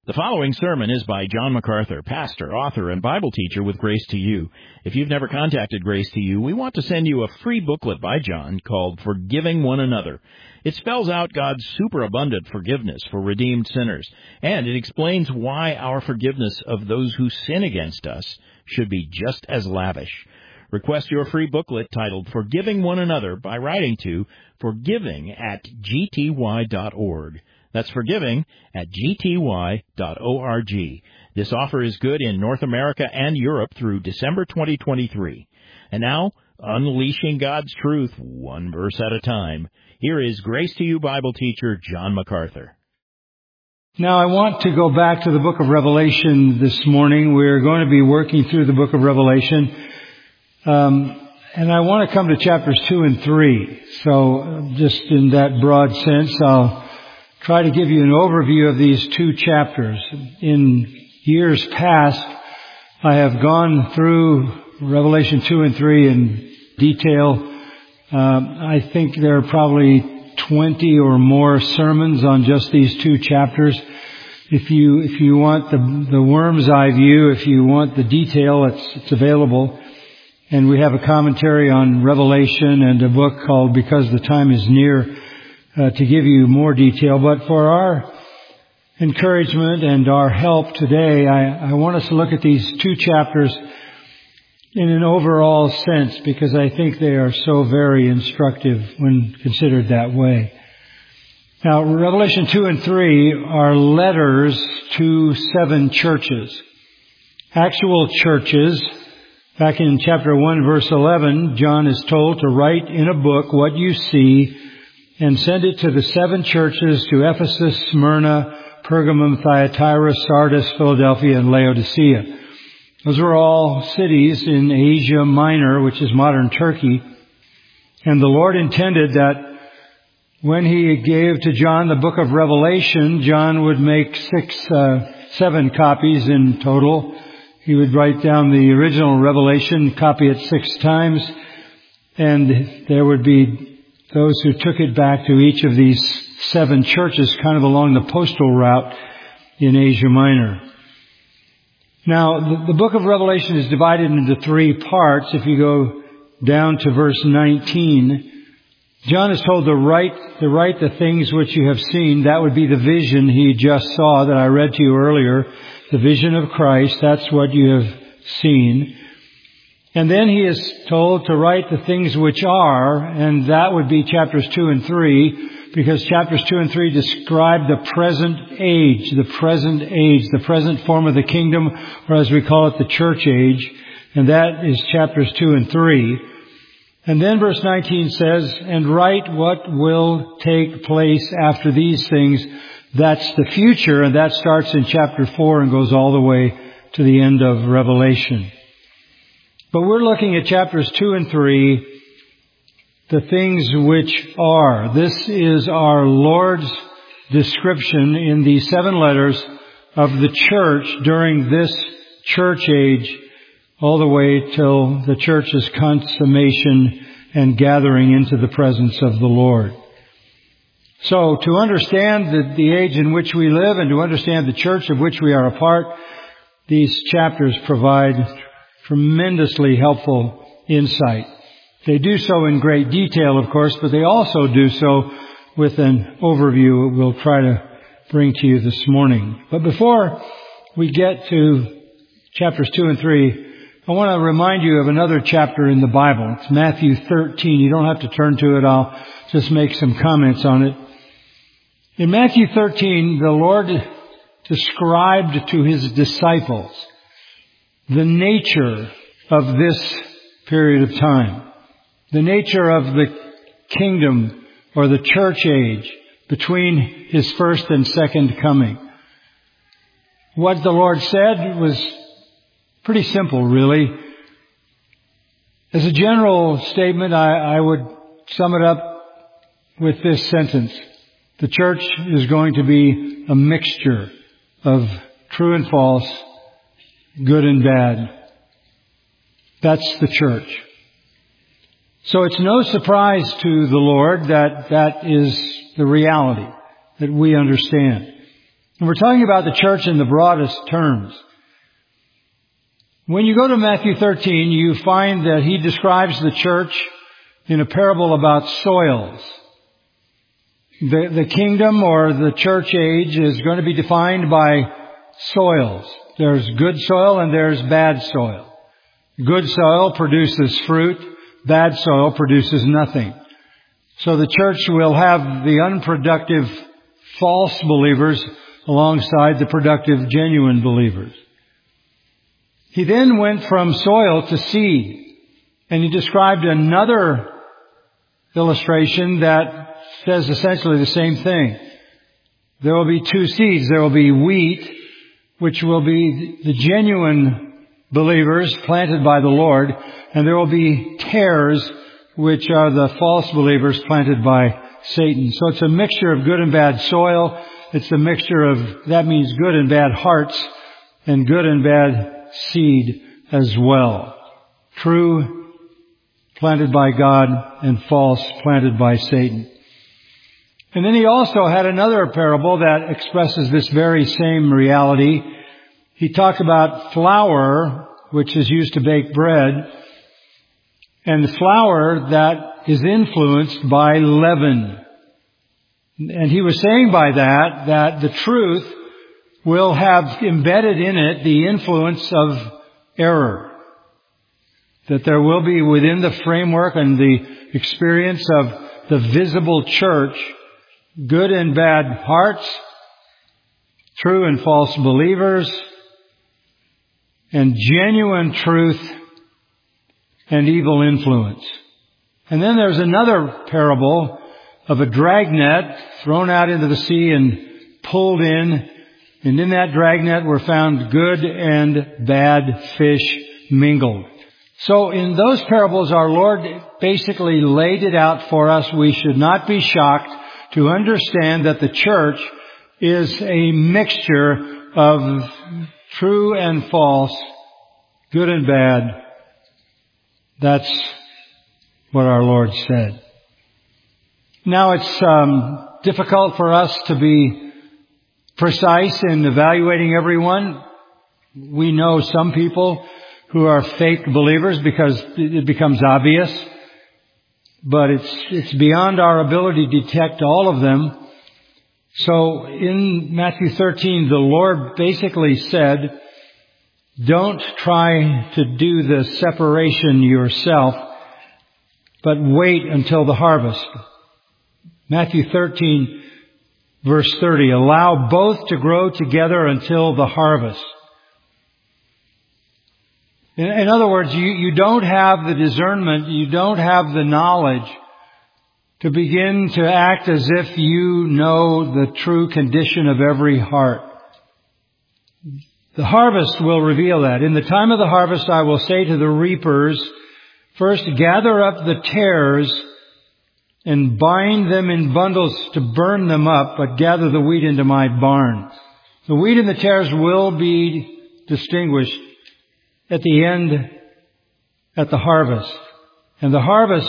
The following sermon is by John MacArthur, pastor, author, and Bible teacher with Grace to You. If you've never contacted Grace to You, we want to send you a free booklet by John called Forgiving One Another. It spells out God's superabundant forgiveness for redeemed sinners, and it explains why our forgiveness of those who sin against us should be just as lavish. Request your free booklet titled Forgiving One Another by writing to forgiving@gty.org. That's forgiving@gty.org. This offer is good in North America and Europe through December 2023. And now, unleashing God's truth one verse at a time, here is Grace to You Bible teacher John MacArthur. Now I want to go back to the book of Revelation this morning. We're going to be working through the book of Revelation. And I want to come to chapters 2 and 3. So just in that broad sense, I'll try to give you an overview of these two chapters. In years past, I have gone through Revelation 2 and 3 in detail. I think there are probably 20 or more sermons on just these two chapters. If you want the worm's eye view, if you want the detail, it's available. And we have a commentary on Revelation and a book called Because the Time is Near, to give you more detail. But for our encouragement and our help today, I want us to look at these two chapters in an overall sense, because I think they are so very instructive when considered that way. Now, Revelation 2 and 3 are letters to 7 churches. Actual churches. Back in chapter 1, verse 11, John is told to write in a book what you see and send it to the 7 churches, to Ephesus, Smyrna, Pergamum, Thyatira, Sardis, Philadelphia, and Laodicea. Those were all cities in Asia Minor, which is modern Turkey. And the Lord intended that when He gave to John the book of Revelation, John would make 7 copies in total. He would write down the original Revelation, copy it 6 times, and there would be those who took it back to each of these 7 churches, kind of along the postal route in Asia Minor. Now, the book of Revelation is divided into 3 parts. If you go down to verse 19, John is told to write the things which you have seen. That would be the vision he just saw that I read to you earlier. The vision of Christ, that's what you have seen. And then he is told to write the things which are, and that would be chapters 2 and 3, because chapters 2 and 3 describe the present age, the present form of the kingdom, or as we call it, the church age, and that is chapters 2 and 3. And then verse 19 says, and write what will take place after these things. That's the future, and that starts in chapter 4 and goes all the way to the end of Revelation. But we're looking at chapters 2 and 3, the things which are. This is our Lord's description in these 7 letters of the church during this church age, all the way till the church's consummation and gathering into the presence of the Lord. So to understand the age in which we live and to understand the church of which we are a part, these chapters provide tremendously helpful insight. They do so in great detail, of course, but they also do so with an overview we'll try to bring to you this morning. But before we get to chapters 2 and 3, I want to remind you of another chapter in the Bible. It's Matthew 13. You don't have to turn to it. I'll just make some comments on it. In Matthew 13, the Lord described to His disciples the nature of this period of time, the nature of the kingdom or the church age between His first and second coming. What the Lord said was pretty simple, really. As a general statement, I would sum it up with this sentence. The church is going to be a mixture of true and false, good and bad. That's the church. So it's no surprise to the Lord that that is the reality that we understand. And we're talking about the church in the broadest terms. When you go to Matthew 13, you find that he describes the church in a parable about soils. The kingdom or the church age is going to be defined by soils. There's good soil and there's bad soil. Good soil produces fruit. Bad soil produces nothing. So the church will have the unproductive false believers alongside the productive genuine believers. He then went from soil to seed, and he described another illustration that says essentially the same thing. There will be two seeds. There will be wheat, which will be the genuine believers planted by the Lord, and there will be tares, which are the false believers planted by Satan. So it's a mixture of good and bad soil. It's a mixture of, that means good and bad hearts, and good and bad seed as well. True, planted by God, and false, planted by Satan. And then he also had another parable that expresses this very same reality. He talked about flour, which is used to bake bread, and the flour that is influenced by leaven. And he was saying by that the truth will have embedded in it the influence of error. That there will be within the framework and the experience of the visible church, good and bad hearts, true and false believers, and genuine truth and evil influence. And then there's another parable of a dragnet thrown out into the sea and pulled in. And in that dragnet were found good and bad fish mingled. So in those parables, our Lord basically laid it out for us. We should not be shocked to understand that the church is a mixture of true and false, good and bad. That's what our Lord said. Now it's difficult for us to be precise in evaluating everyone. We know some people who are fake believers because it becomes obvious. But it's beyond our ability to detect all of them. So in Matthew 13, the Lord basically said, don't try to do the separation yourself, but wait until the harvest. Matthew 13, verse 30, allow both to grow together until the harvest. In other words, you don't have the discernment, you don't have the knowledge to begin to act as if you know the true condition of every heart. The harvest will reveal that. In the time of the harvest, I will say to the reapers, first gather up the tares and bind them in bundles to burn them up, but gather the wheat into my barn. The wheat and the tares will be distinguished at the end, at the harvest. And the harvest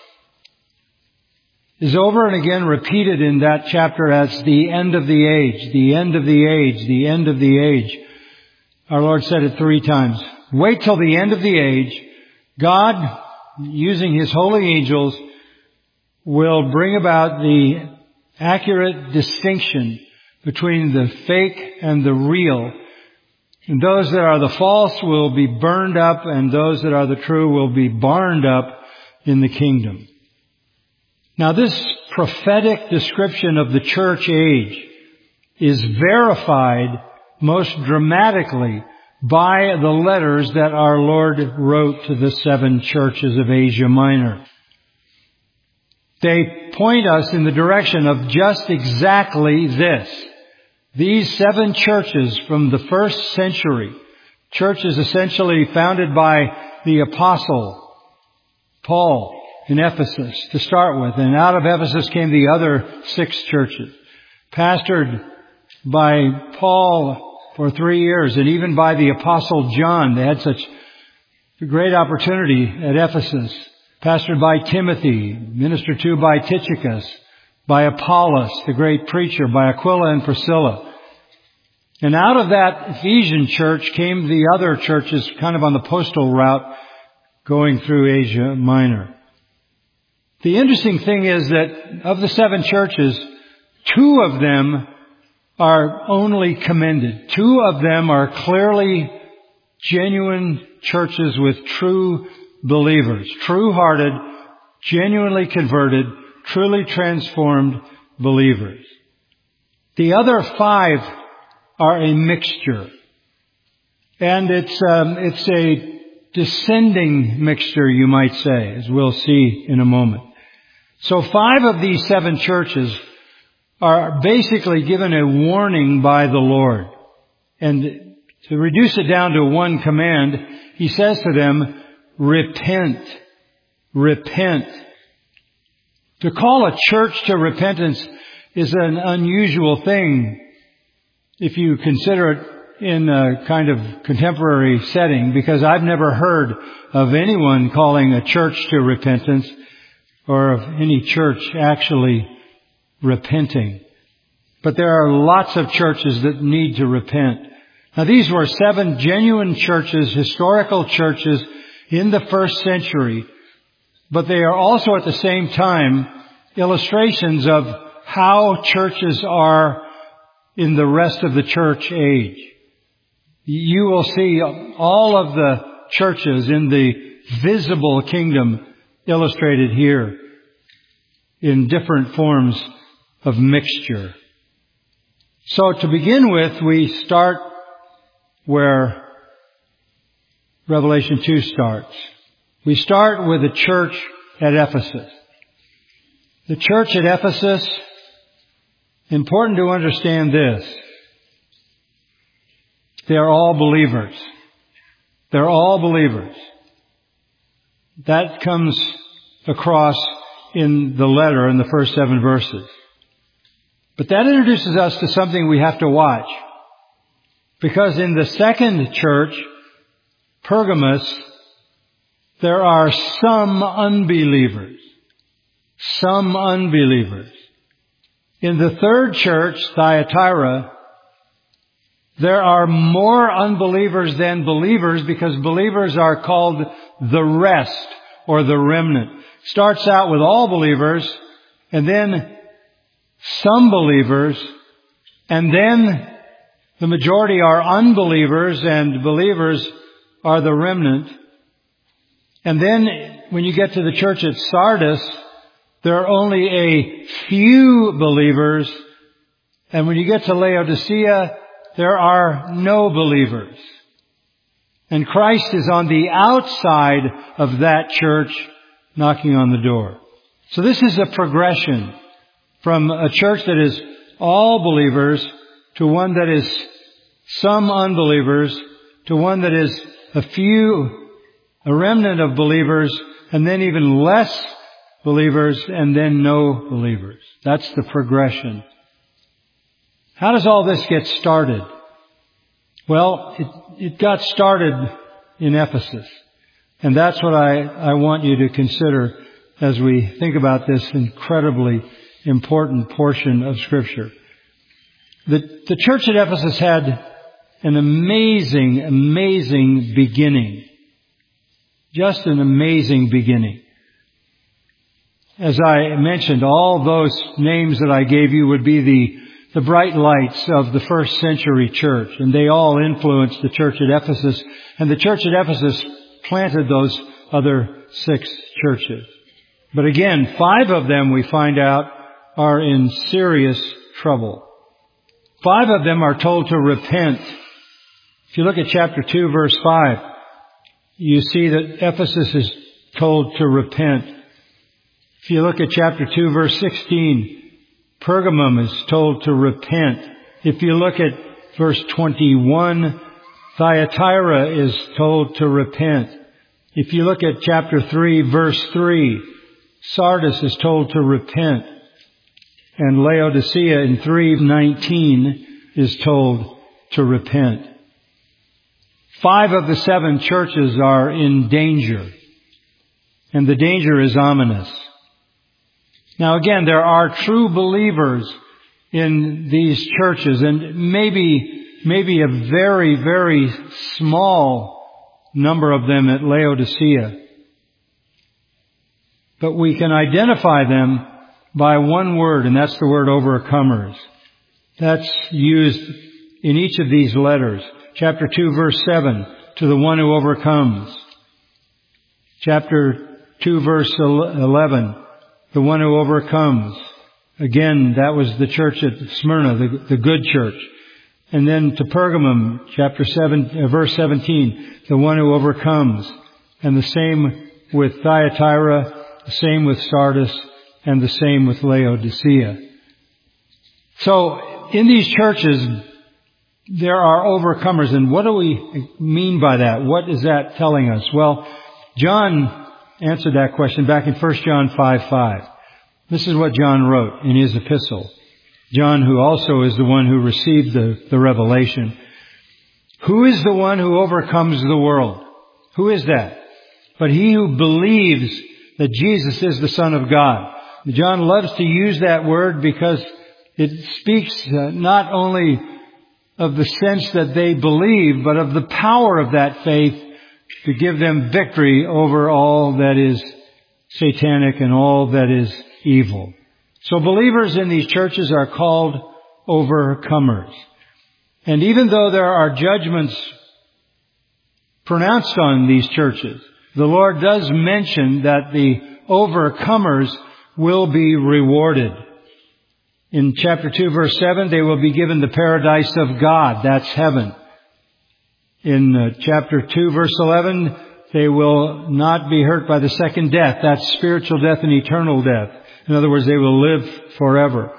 is over and again repeated in that chapter as the end of the age, the end of the age, the end of the age. Our Lord said it 3 times. Wait till the end of the age. God, using His holy angels, will bring about the accurate distinction between the fake and the real. And those that are the false will be burned up, and those that are the true will be barned up in the kingdom. Now this prophetic description of the church age is verified most dramatically by the letters that our Lord wrote to the 7 churches of Asia Minor. They point us in the direction of just exactly this. These 7 churches from the first century, churches essentially founded by the apostle Paul in Ephesus to start with. And out of Ephesus came the other 6 churches, pastored by Paul for 3 years, and even by the apostle John. They had such a great opportunity at Ephesus. Pastored by Timothy, ministered to by Tychicus, by Apollos, the great preacher, by Aquila and Priscilla. And out of that Ephesian church came the other churches kind of on the postal route going through Asia Minor. The interesting thing is that of the 7 churches, 2 of them are only commended. 2 of them are clearly genuine churches with true believers, true-hearted, genuinely converted, truly transformed believers. The other 5 are a mixture. And it's a descending mixture, you might say, as we'll see in a moment. So 5 of these 7 churches are basically given a warning by the Lord. And to reduce it down to one command, He says to them, repent. Repent. To call a church to repentance is an unusual thing if you consider it in a kind of contemporary setting, because I've never heard of anyone calling a church to repentance or of any church actually repenting. But there are lots of churches that need to repent. Now these were 7 genuine churches, historical churches in the first century, but they are also at the same time illustrations of how churches are in the rest of the church age. You will see all of the churches in the visible kingdom illustrated here in different forms of mixture. So to begin with, we start where Revelation 2 starts. We start with the church at Ephesus. The church at Ephesus, important to understand this. They're all believers. They're all believers. That comes across in the letter in the first 7 verses. But that introduces us to something we have to watch. Because in the second church, Pergamos, there are some unbelievers. Some unbelievers. In the third church, Thyatira, there are more unbelievers than believers, because believers are called the rest or the remnant. Starts out with all believers, and then some believers, and then the majority are unbelievers, and believers are the remnant. And then when you get to the church at Sardis, there are only a few believers, and when you get to Laodicea, there are no believers. And Christ is on the outside of that church, knocking on the door. So this is a progression from a church that is all believers to one that is some unbelievers to one that is a remnant of believers, and then even less believers, and then no believers. That's the progression. How does all this get started? Well, it got started in Ephesus. And that's what I want you to consider as we think about this incredibly important portion of Scripture. The church at Ephesus had an amazing, amazing beginning. Just an amazing beginning. As I mentioned, all those names that I gave you would be the bright lights of the first century church, and they all influenced the church at Ephesus, and the church at Ephesus planted those other 6 churches. But again, 5 of them, we find out, are in serious trouble. 5 of them are told to repent. If you look at chapter 2, verse 5, you see that Ephesus is told to repent. If you look at chapter 2, verse 16, Pergamum is told to repent. If you look at verse 21, Thyatira is told to repent. If you look at chapter 3, verse 3, Sardis is told to repent. And Laodicea in 3:19 is told to repent. 5 of the 7 churches are in danger. And the danger is ominous. Now again, there are true believers in these churches, and maybe maybe a very, very small number of them at Laodicea. But we can identify them by one word, and that's the word overcomers. That's used in each of these letters. Chapter 2, verse 7, to the one who overcomes. Chapter 2, verse 11, the one who overcomes. Again, that was the church at Smyrna, the good church. And then to Pergamum, chapter 7, verse 17, the one who overcomes. And the same with Thyatira, the same with Sardis, and the same with Laodicea. So, in these churches, there are overcomers. And what do we mean by that? What is that telling us? Well, John answered that question back in 1 John 5:5. This is what John wrote in his epistle. John, who also is the one who received the revelation. Who is the one who overcomes the world? Who is that? But he who believes that Jesus is the Son of God. John loves to use that word because it speaks not only of the sense that they believe, but of the power of that faith to give them victory over all that is satanic and all that is evil. So believers in these churches are called overcomers. And even though there are judgments pronounced on these churches, the Lord does mention that the overcomers will be rewarded. In chapter 2, verse 7, they will be given the paradise of God. That's heaven. In chapter 2, verse 11, they will not be hurt by the second death. That's spiritual death and eternal death. In other words, they will live forever.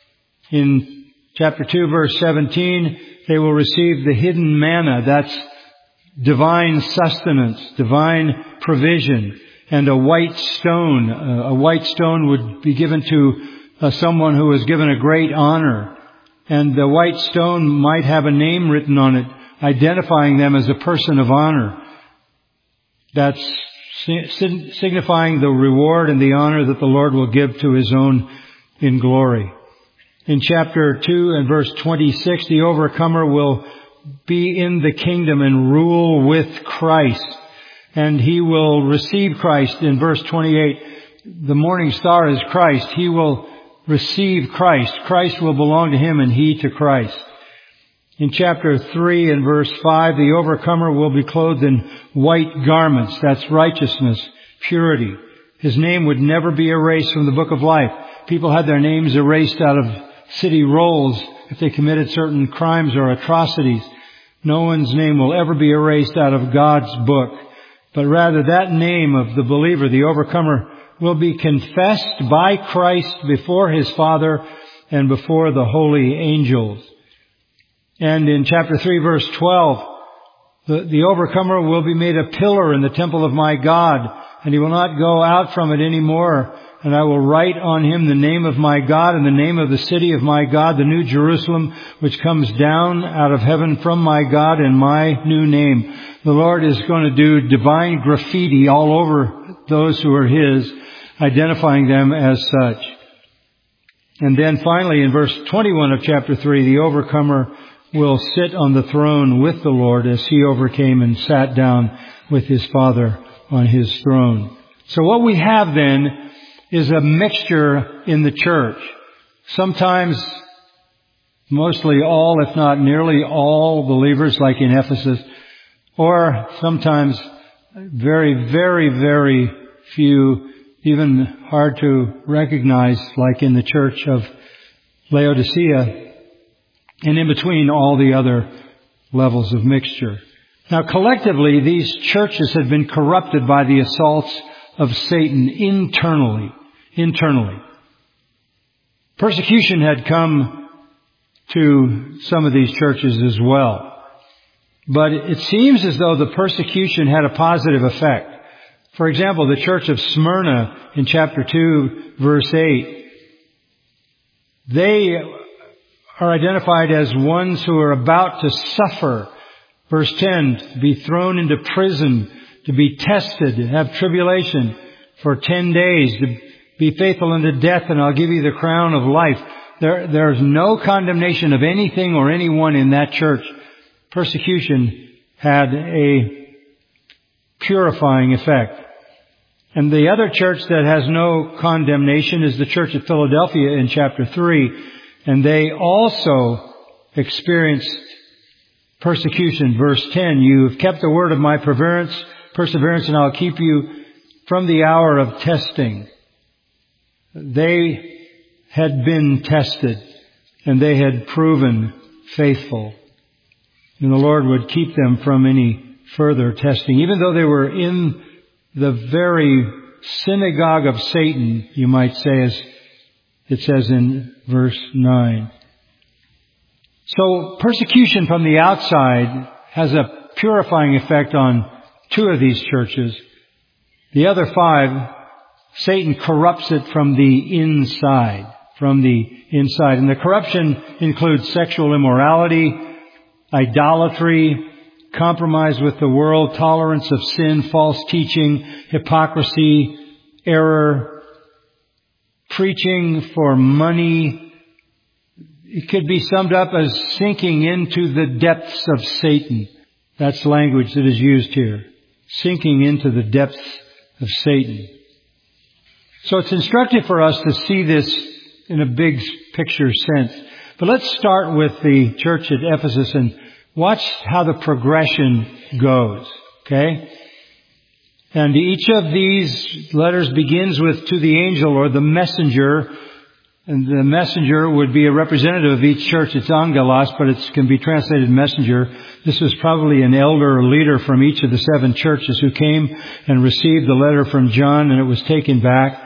In chapter 2, verse 17, they will receive the hidden manna. That's divine sustenance, divine provision, and a white stone. A white stone would be given to someone who was given a great honor. And the white stone might have a name written on it, identifying them as a person of honor. That's signifying the reward and the honor that the Lord will give to His own in glory. In chapter 2 and verse 26, the overcomer will be in the kingdom and rule with Christ. And he will receive Christ. In verse 28, the morning star is Christ. He will receive Christ. Christ will belong to him and he to Christ. In chapter 3 and verse 5, the overcomer will be clothed in white garments. That's righteousness, purity. His name would never be erased from the book of life. People had their names erased out of city rolls if they committed certain crimes or atrocities. No one's name will ever be erased out of God's book. But rather that name of the believer, the overcomer, will be confessed by Christ before His Father and before the holy angels. And in chapter 3, verse 12, the overcomer will be made a pillar in the temple of my God, and he will not go out from it anymore. And I will write on him the name of my God and the name of the city of my God, the new Jerusalem, which comes down out of heaven from my God, in my new name. The Lord is going to do divine graffiti all over those who are His, identifying them as such. And then finally, in verse 21 of chapter 3, the overcomer will sit on the throne with the Lord as He overcame and sat down with His Father on His throne. So what we have then is a mixture in the church. Sometimes, mostly all, if not nearly all believers, like in Ephesus, or sometimes very, very, very few, even hard to recognize, like in the church of Laodicea, and in between all the other levels of mixture. Now, collectively, these churches had been corrupted by the assaults of Satan internally. Persecution had come to some of these churches as well. But it seems as though the persecution had a positive effect. For example, the church of Smyrna in chapter 2, verse 8, they are identified as ones who are about to suffer. Verse 10, to be thrown into prison, to be tested, to have tribulation for 10 days, to be faithful unto death, and I'll give you the crown of life. There's no condemnation of anything or anyone in that church persecution had a purifying effect. And the other church that has no condemnation is the church at Philadelphia in chapter 3. And they also experienced persecution. Verse 10, you have kept the word of my perseverance, and I'll keep you from the hour of testing. They had been tested, and they had proven faithful. And the Lord would keep them from any further testing. Even though they were in the very synagogue of Satan, you might say, as it says in verse 9. So persecution from the outside has a purifying effect on 2 of these churches. The other 5, Satan corrupts it from the inside. From the inside. And the corruption includes sexual immorality, idolatry, compromise with the world, tolerance of sin, false teaching, hypocrisy, error, preaching for money. It could be summed up as sinking into the depths of Satan. That's language that is used here. Sinking into the depths of Satan. So it's instructive for us to see this in a big picture sense. But let's start with the church at Ephesus and watch how the progression goes. Okay? And each of these letters begins with to the angel or the messenger. And the messenger would be a representative of each church. It's angelos, but it can be translated messenger. This was probably an elder or leader from each of the 7 churches who came and received the letter from John, and it was taken back.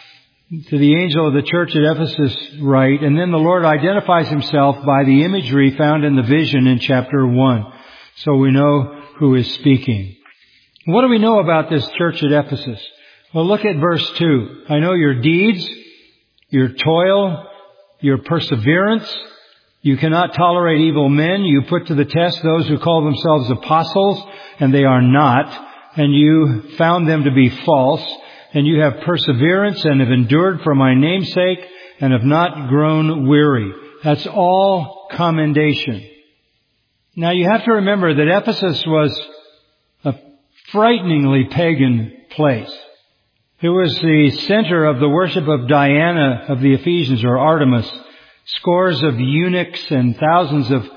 To the angel of the church at Ephesus write, and then the Lord identifies himself by the imagery found in the vision in chapter 1. So we know who is speaking. What do we know about this church at Ephesus? Well, look at verse 2. I know your deeds, your toil, your perseverance. You cannot tolerate evil men. You put to the test those who call themselves apostles, and they are not. And you found them to be false. And you have perseverance and have endured for my name's sake and have not grown weary. That's all commendation. Now you have to remember that Ephesus was a frighteningly pagan place. It was the center of the worship of Diana of the Ephesians, or Artemis. Scores of eunuchs and thousands of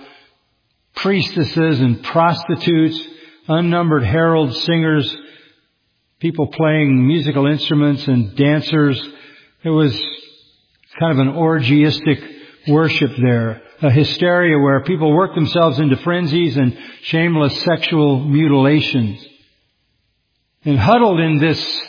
priestesses and prostitutes, unnumbered heralds, singers, people playing musical instruments and dancers. It was kind of an orgiastic worship there. A hysteria where people worked themselves into frenzies and shameless sexual mutilations. And huddled in this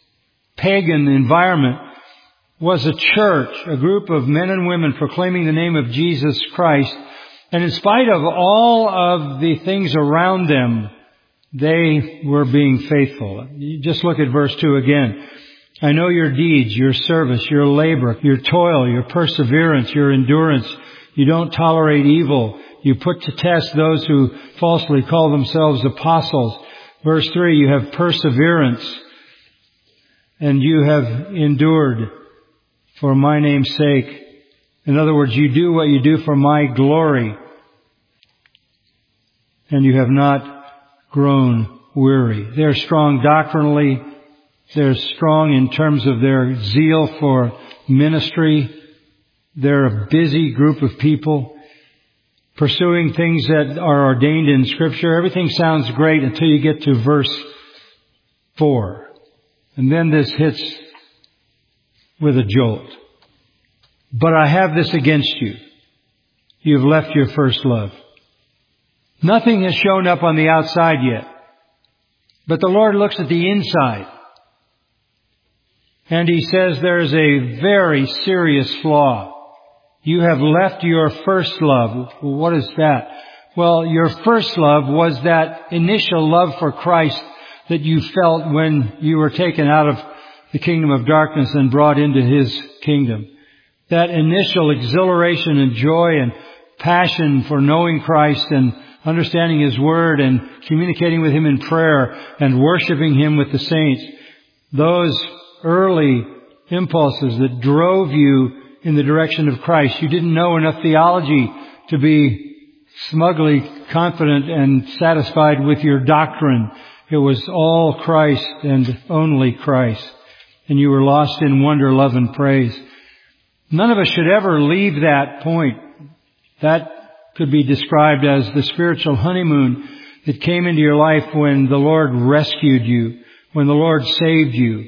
pagan environment was a church, a group of men and women proclaiming the name of Jesus Christ. And in spite of all of the things around them, they were being faithful. You just look at verse 2 again. I know your deeds, your service, your labor, your toil, your perseverance, your endurance. You don't tolerate evil. You put to test those who falsely call themselves apostles. Verse 3, you have perseverance and you have endured for my name's sake. In other words, you do what you do for my glory. And you have not grown weary. They're strong doctrinally. They're strong in terms of their zeal for ministry. They're a busy group of people pursuing things that are ordained in Scripture. Everything sounds great until you get to verse 4. And then this hits with a jolt. But I have this against you. You've left your first love. Nothing has shown up on the outside yet. But the Lord looks at the inside. And He says there is a very serious flaw. You have left your first love. What is that? Well, your first love was that initial love for Christ that you felt when you were taken out of the kingdom of darkness and brought into His kingdom. That initial exhilaration and joy and passion for knowing Christ and understanding His Word and communicating with Him in prayer and worshiping Him with the saints. Those early impulses that drove you in the direction of Christ. You didn't know enough theology to be smugly confident and satisfied with your doctrine. It was all Christ and only Christ. And you were lost in wonder, love, and praise. None of us should ever leave that point. That could be described as the spiritual honeymoon that came into your life when the Lord rescued you, when the Lord saved you.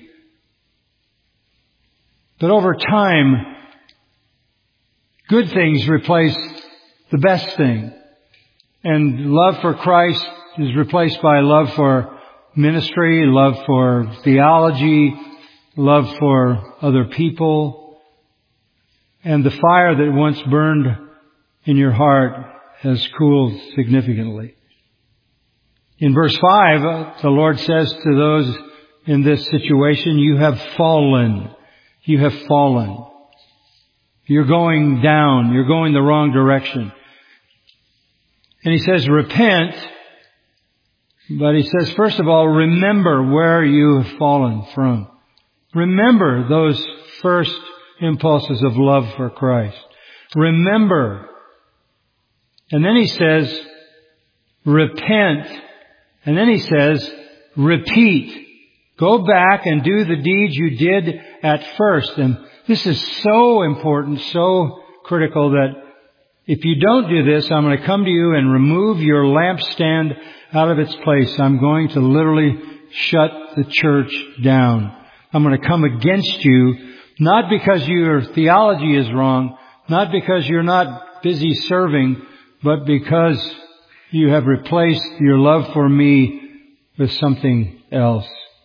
But over time, good things replace the best thing. And love for Christ is replaced by love for ministry, love for theology, love for other people. And the fire that once burned in your heart has cooled significantly. In verse 5, the Lord says to those in this situation, you have fallen. You have fallen. You're going down. You're going the wrong direction. And He says, repent. But He says, first of all, remember where you have fallen from. Remember those first impulses of love for Christ. Remember. And then He says, repent. And then He says, repeat. Go back and do the deeds you did at first. And this is so important, so critical that if you don't do this, I'm going to come to you and remove your lampstand out of its place. I'm going to literally shut the church down. I'm going to come against you, not because your theology is wrong, not because you're not busy serving, but because you have replaced your love for me with something else.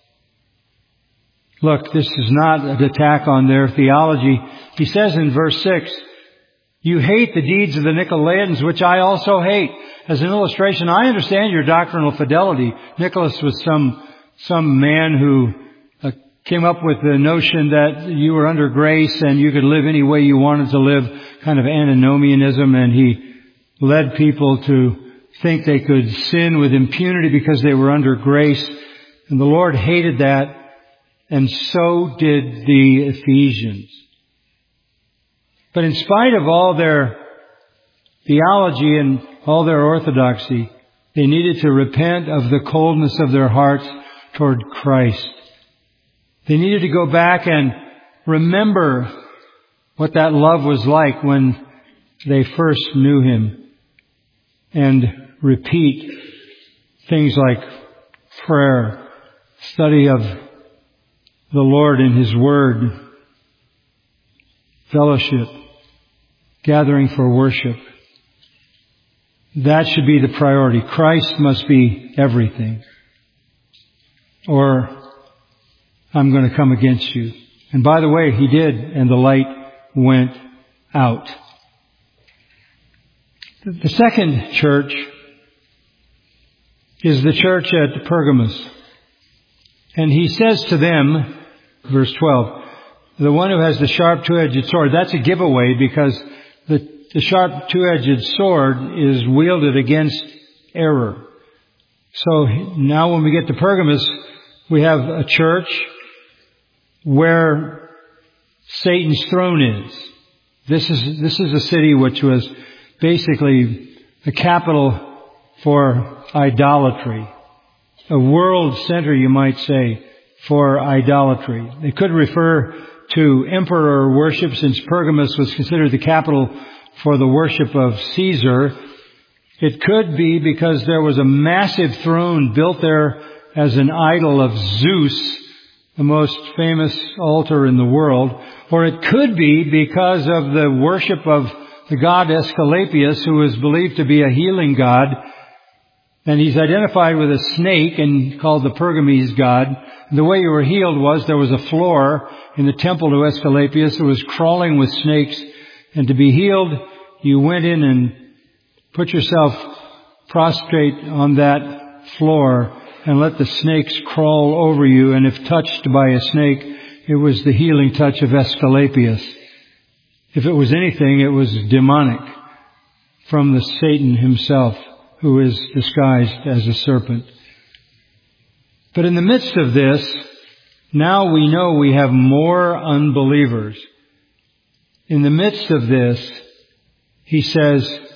Look, this is not an attack on their theology. He says in verse 6, you hate the deeds of the Nicolaitans, which I also hate. As an illustration, I understand your doctrinal fidelity. Nicholas was some man who came up with the notion that you were under grace and you could live any way you wanted to live, kind of antinomianism, and he led people to think they could sin with impunity because they were under grace. And the Lord hated that, and so did the Ephesians. But in spite of all their theology and all their orthodoxy, they needed to repent of the coldness of their hearts toward Christ. They needed to go back and remember what that love was like when they first knew Him, and repeat things like prayer, study of the Lord in His Word, fellowship, gathering for worship. That should be the priority. Christ must be everything, or I'm going to come against you. And by the way, He did, and the light went out. The second church is the church at Pergamos. And He says to them, verse 12, the one who has the sharp two-edged sword, that's a giveaway because the sharp two-edged sword is wielded against error. So now when we get to Pergamos, we have a church where Satan's throne is. This is a city which was basically a capital for idolatry. A world center, you might say, for idolatry. They could refer to emperor worship, since Pergamos was considered the capital for the worship of Caesar. It could be because there was a massive throne built there as an idol of Zeus, the most famous altar in the world. Or it could be because of the worship of the god Asclepius, who is believed to be a healing god. And he's identified with a snake and called the Pergamese god. And the way you were healed was there was a floor in the temple to Asclepius that was crawling with snakes. And to be healed, you went in and put yourself prostrate on that floor and let the snakes crawl over you. And if touched by a snake, it was the healing touch of Asclepius. If it was anything, it was demonic from the Satan himself, who is disguised as a serpent. But in the midst of this, now we know we have more unbelievers. In the midst of this, He says,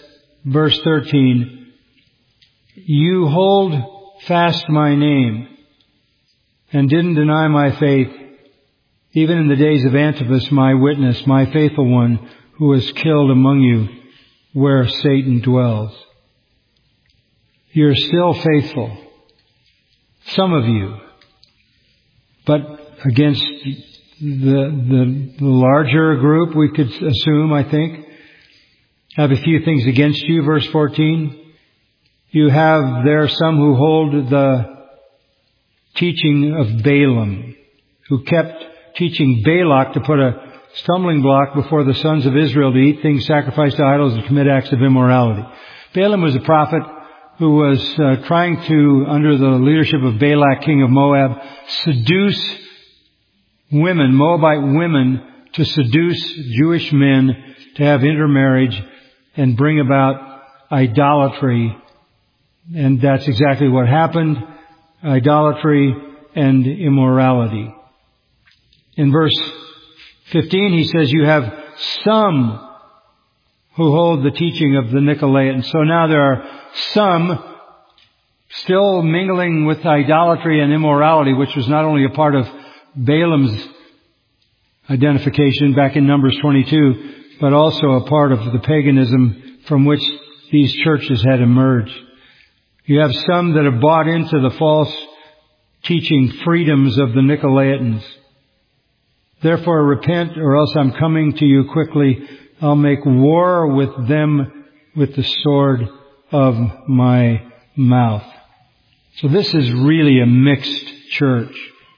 verse 13, you hold fast my name and didn't deny my faith, even in the days of Antipas, my witness, my faithful one, who was killed among you, where Satan dwells. You're still faithful. Some of you. But against the larger group, we could assume, I think, have a few things against you. Verse 14. You have there some who hold the teaching of Balaam, who kept teaching Balak to put a stumbling block before the sons of Israel to eat things sacrificed to idols and commit acts of immorality. Balaam was a prophet who was trying to, under the leadership of Balak, king of Moab, seduce women, Moabite women, to seduce Jewish men to have intermarriage and bring about idolatry. And that's exactly what happened. Idolatry and immorality. In verse 15, he says, you have some who hold the teaching of the Nicolaitans. So now there are some still mingling with idolatry and immorality, which was not only a part of Balaam's identification back in Numbers 22, but also a part of the paganism from which these churches had emerged. You have some that have bought into the false teaching freedoms of the Nicolaitans. Therefore repent, or else I'm coming to you quickly. I'll make war with them with the sword of my mouth. So this is really a mixed church.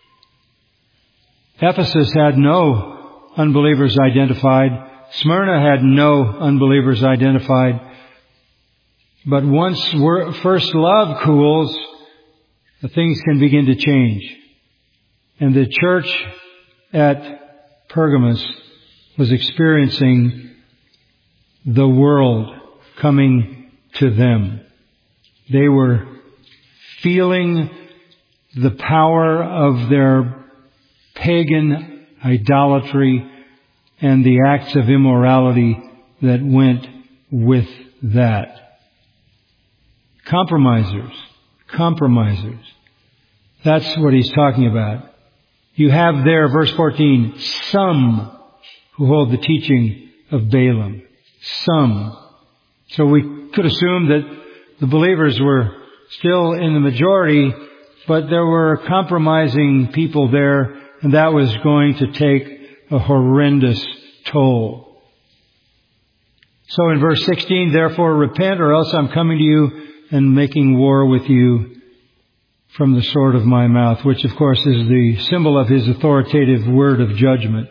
Ephesus had no unbelievers identified. Smyrna had no unbelievers identified. But once first love cools, the things can begin to change. And the church at Pergamos was experiencing the world coming to them. They were feeling the power of their pagan idolatry and the acts of immorality that went with that. Compromisers. That's what he's talking about. You have there, verse 14, some who hold the teaching of Balaam. Some. So we could assume that the believers were still in the majority, but there were compromising people there, and that was going to take a horrendous toll. So in verse 16, therefore repent, or else I'm coming to you and making war with you from the sword of my mouth, which of course is the symbol of his authoritative word of judgment.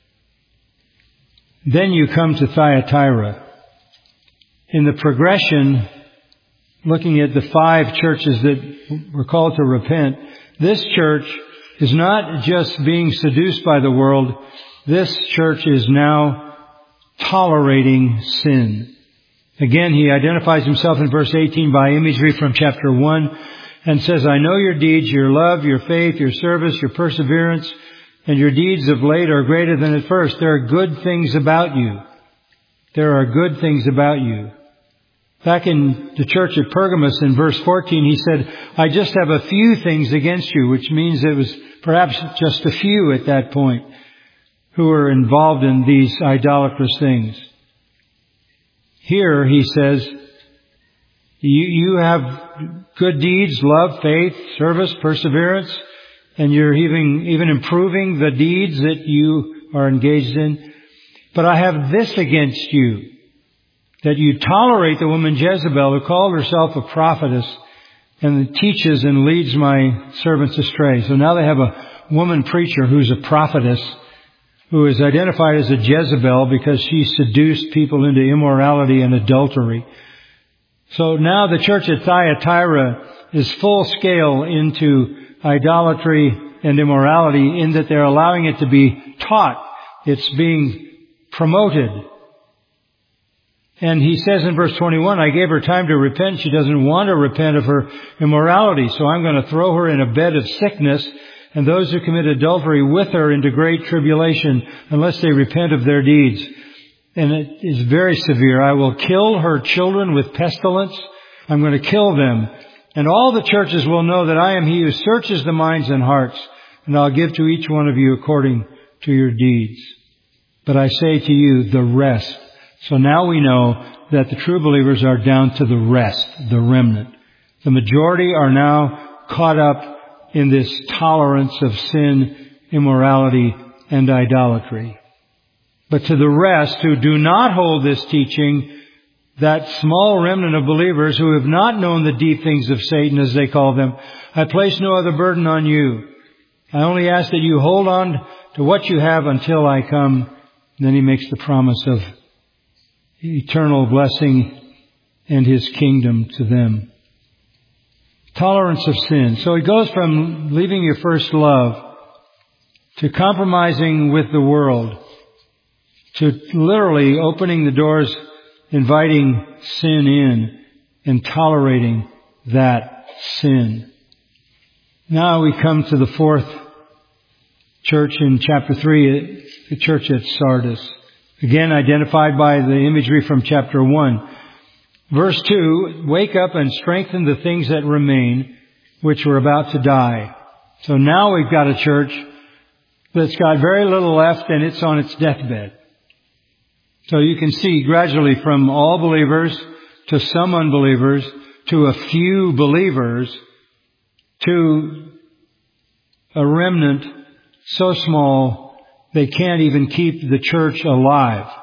Then you come to Thyatira. In the progression, looking at the 5 churches that were called to repent, this church is not just being seduced by the world. This church is now tolerating sin. Again, he identifies himself in verse 18 by imagery from chapter 1 and says, I know your deeds, your love, your faith, your service, your perseverance, and your deeds of late are greater than at first. There are good things about you. There are good things about you. Back in the church at Pergamos in verse 14, he said, I just have a few things against you, which means it was perhaps just a few at that point who were involved in these idolatrous things. Here he says, you have good deeds, love, faith, service, perseverance, and you're even improving the deeds that you are engaged in. But I have this against you, that you tolerate the woman Jezebel, who called herself a prophetess and teaches and leads my servants astray. So now they have a woman preacher who's a prophetess, who is identified as a Jezebel because she seduced people into immorality and adultery. So now the church at Thyatira is full scale into idolatry and immorality in that they're allowing it to be taught. It's being promoted. And he says in verse 21, I gave her time to repent. She doesn't want to repent of her immorality, so I'm going to throw her in a bed of sickness and those who commit adultery with her into great tribulation unless they repent of their deeds. and it is very severe. I will kill her children with pestilence. I'm going to kill them. And all the churches will know that I am He who searches the minds and hearts, and I'll give to each one of you according to your deeds. But I say to you, the rest. So now we know that the true believers are down to the rest, the remnant. The majority are now caught up in this tolerance of sin, immorality, and idolatry. But to the rest who do not hold this teaching, that small remnant of believers who have not known the deep things of Satan, as they call them, I place no other burden on you. I only ask that you hold on to what you have until I come. And then He makes the promise of eternal blessing and His kingdom to them. Tolerance of sin. So it goes from leaving your first love to compromising with the world to literally opening the doors, inviting sin in and tolerating that sin. Now we come to the fourth church in chapter 3, the church at Sardis. Again, identified by the imagery from chapter 1. Verse 2, wake up and strengthen the things that remain, which were about to die. So now we've got a church that's got very little left and it's on its deathbed. So you can see gradually from all believers to some unbelievers to a few believers to a remnant so small they can't even keep the church alive.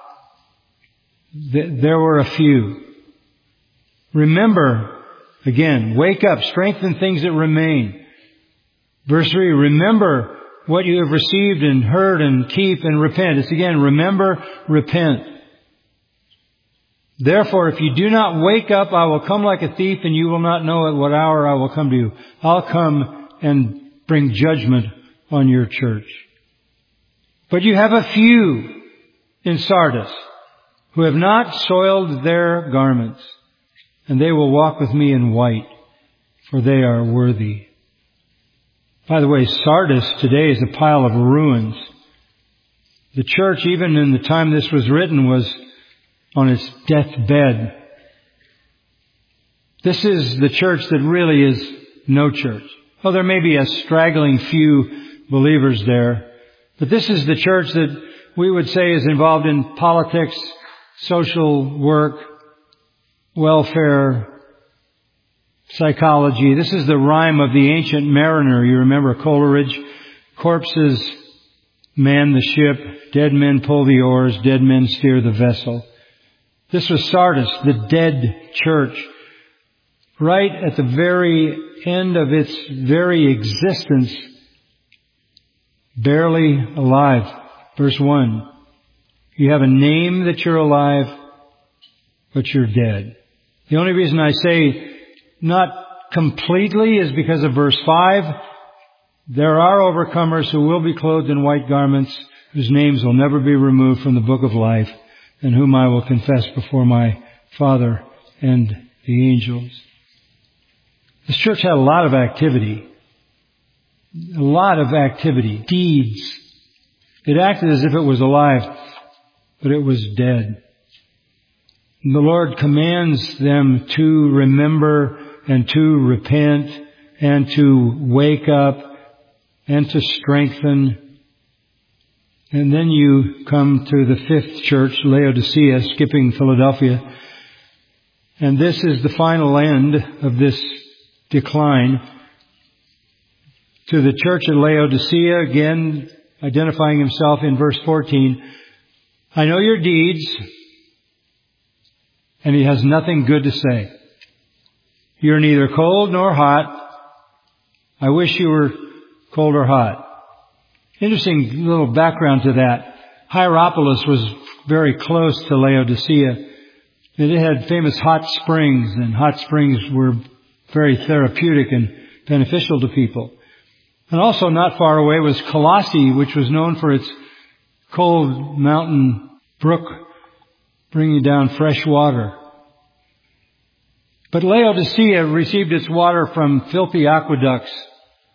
There were a few. Remember, again, wake up, strengthen things that remain. Verse 3, remember what you have received and heard and keep and repent. It's again, remember, repent. Therefore, if you do not wake up, I will come like a thief and you will not know at what hour I will come to you. I'll come and bring judgment on your church. But you have a few in Sardis who have not soiled their garments, and they will walk with me in white, for they are worthy. By the way, Sardis today is a pile of ruins. The church, even in the time this was written, was on its deathbed. This is the church that really is no church. Oh, there may be a straggling few believers there, but this is the church that we would say is involved in politics, social work, welfare, psychology. This is the rhyme of the ancient mariner. You remember Coleridge? Corpses man the ship, dead men pull the oars, dead men steer the vessel. This was Sardis, the dead church, right at the very end of its very existence, barely alive. Verse 1, you have a name that you're alive, but you're dead. The only reason I say not completely is because of verse 5. There are overcomers who will be clothed in white garments, whose names will never be removed from the book of life, and whom I will confess before my Father and the angels. This church had a lot of activity. A lot of activity. Deeds. It acted as if it was alive, but it was dead. And the Lord commands them to remember and to repent and to wake up and to strengthen. And then you come to the fifth church, Laodicea, skipping Philadelphia. And this is the final end of this decline. To the church at Laodicea, again, identifying himself in verse 14, I know your deeds, and he has nothing good to say. You're neither cold nor hot. I wish you were cold or hot. Interesting little background to that. Hierapolis was very close to Laodicea. It had famous hot springs, and hot springs were very therapeutic and beneficial to people. And also not far away was Colossae, which was known for its cold mountain brook bringing down fresh water. But Laodicea received its water from filthy aqueducts,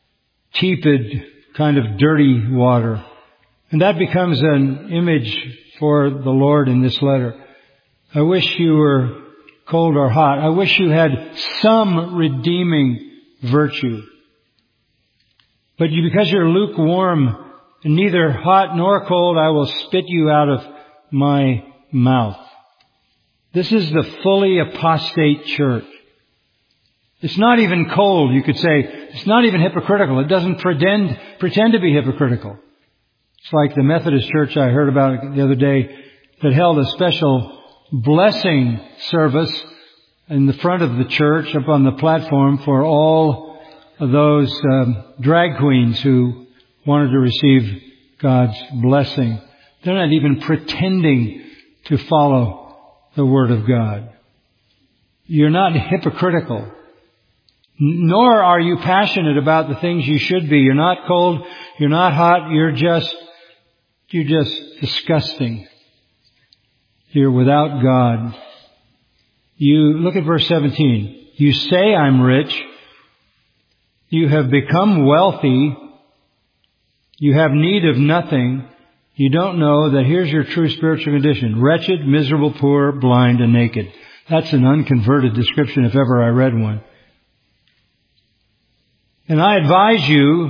tepid, kind of dirty water. And that becomes an image for the Lord in this letter. I wish you were cold or hot. I wish you had some redeeming virtue. But because you're lukewarm, and neither hot nor cold, I will spit you out of my mouth. This is the fully apostate church. It's not even cold, you could say. It's not even hypocritical. It doesn't pretend to be hypocritical. It's like the Methodist church I heard about the other day that held a special blessing service in the front of the church up on the platform for all of those drag queens who wanted to receive God's blessing. They're not even pretending to follow the Word of God. You're not hypocritical. Nor are you passionate about the things you should be. You're not cold. You're not hot. You're just disgusting. You're without God. You look at verse 17. You say, I'm rich. You have become wealthy. You have need of nothing. You don't know that here's your true spiritual condition. Wretched, miserable, poor, blind, and naked. That's an unconverted description if ever I read one. And I advise you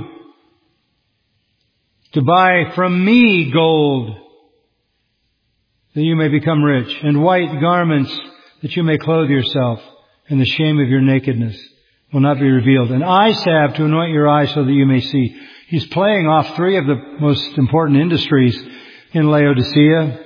to buy from me gold that you may become rich, and white garments that you may clothe yourself, and the shame of your nakedness will not be revealed. And eye salve to anoint your eyes so that you may see. He's playing off three of the most important industries in Laodicea.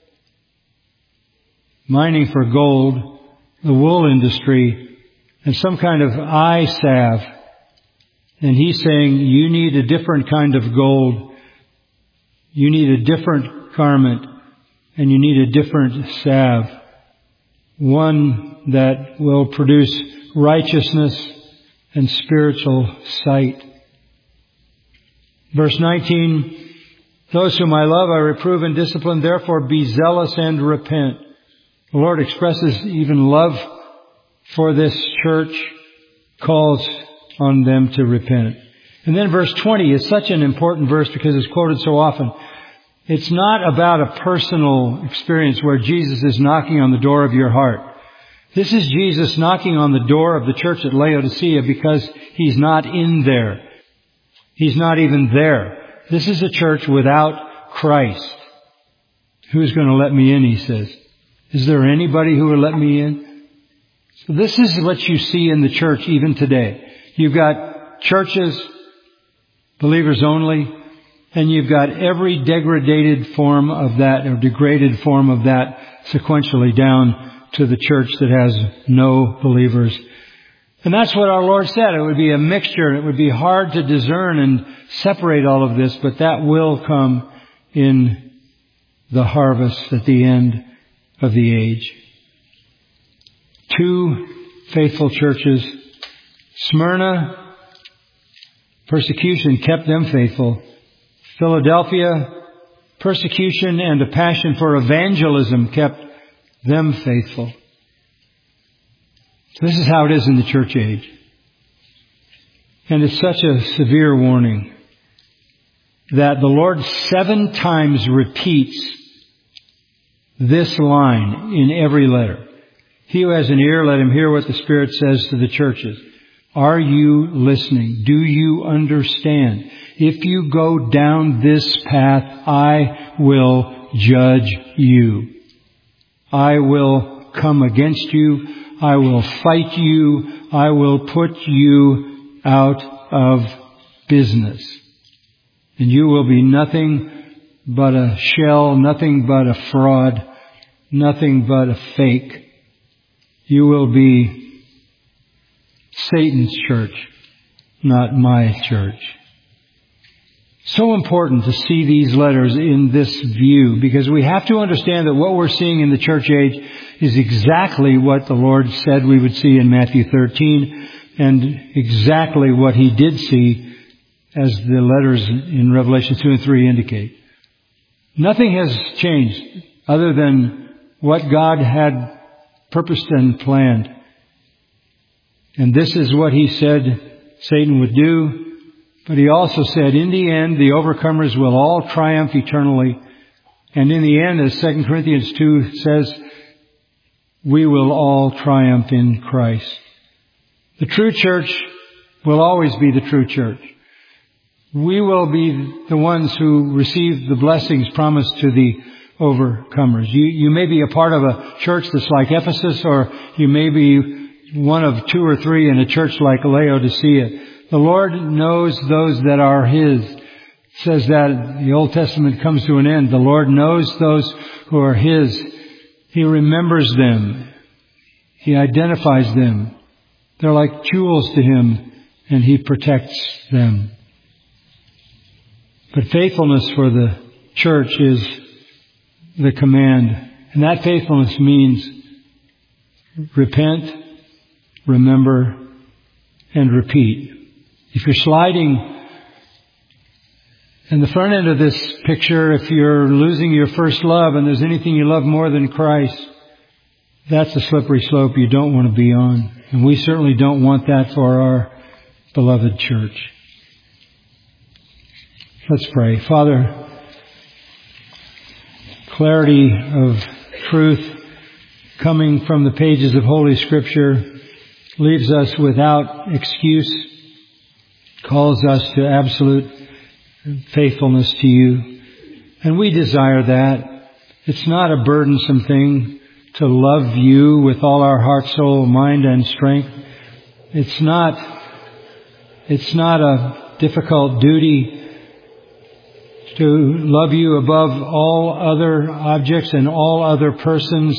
Mining for gold, the wool industry, and some kind of eye salve. And he's saying, you need a different kind of gold. You need a different garment. And you need a different salve. One that will produce righteousness and spiritual sight. Verse 19, those whom I love I reprove and discipline, therefore be zealous and repent. The Lord expresses even love for this church, calls on them to repent. And then verse 20 is such an important verse because it's quoted so often. It's not about a personal experience where Jesus is knocking on the door of your heart. This is Jesus knocking on the door of the church at Laodicea because He's not in there. He's not even there. This is a church without Christ. Who's going to let me in, he says. Is there anybody who will let me in? So this is what you see in the church even today. You've got churches, believers only, and you've got every degraded form of that, or degraded form of that, sequentially down to the church that has no believers. And that's what our Lord said. It would be a mixture. It would be hard to discern and separate all of this, but that will come in the harvest at the end of the age. 2 faithful churches. Smyrna, persecution kept them faithful. Philadelphia, persecution and a passion for evangelism kept them faithful. This is how it is in the church age. And it's such a severe warning that the Lord 7 times repeats this line in every letter. He who has an ear, let him hear what the Spirit says to the churches. Are you listening? Do you understand? If you go down this path, I will judge you. I will come against you. I will fight you. I will put you out of business. And you will be nothing but a shell, nothing but a fraud, nothing but a fake. You will be Satan's church, not my church. So important to see these letters in this view, because we have to understand that what we're seeing in the church age is exactly what the Lord said we would see in Matthew 13, and exactly what He did see as the letters in Revelation 2 and 3 indicate. Nothing has changed other than what God had purposed and planned. And this is what He said Satan would do. But He also said, in the end, the overcomers will all triumph eternally, And in the end, as 2 Corinthians 2 says, we will all triumph in Christ. The true church will always be the true church. We will be the ones who receive the blessings promised to the overcomers. You may be a part of a church that's like Ephesus, or you may be one of 2 or 3 in a church like Laodicea. The Lord knows those that are His. It says that the Old Testament comes to an end. The Lord knows those who are His. He remembers them. He identifies them. They're like jewels to Him, and He protects them. But faithfulness for the church is the command. And that faithfulness means repent, remember, and repeat. If you're sliding in the front end of this picture, if you're losing your first love and there's anything you love more than Christ, that's a slippery slope you don't want to be on. And we certainly don't want that for our beloved church. Let's pray. Father, clarity of truth coming from the pages of Holy Scripture leaves us without excuse, calls us to absolute faithfulness to You. And we desire that. It's not a burdensome thing to love You with all our heart, soul, mind, and strength. It's not a difficult duty to love You above all other objects and all other persons.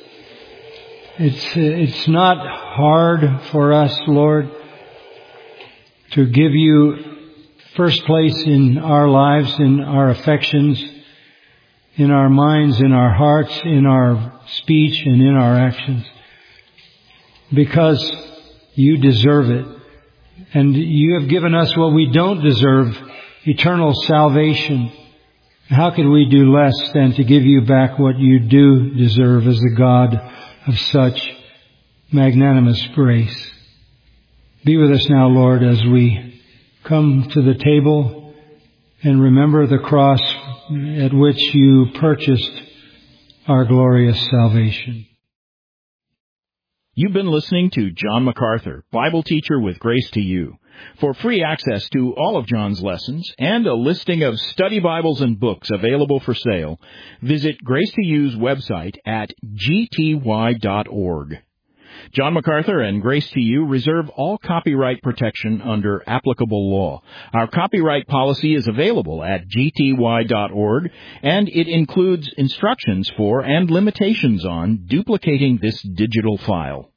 It's not hard for us, Lord, to give You first place in our lives, in our affections, in our minds, in our hearts, in our speech, and in our actions. Because You deserve it. And You have given us what we don't deserve, eternal salvation. How could we do less than to give You back what You do deserve as a God of such magnanimous grace? Be with us now, Lord, as we come to the table and remember the cross at which You purchased our glorious salvation. You've been listening to John MacArthur, Bible teacher with Grace to You. For free access to all of John's lessons and a listing of study Bibles and books available for sale, visit Grace to You's website at gty.org. John MacArthur and Grace to You reserve all copyright protection under applicable law. Our copyright policy is available at gty.org, and it includes instructions for and limitations on duplicating this digital file.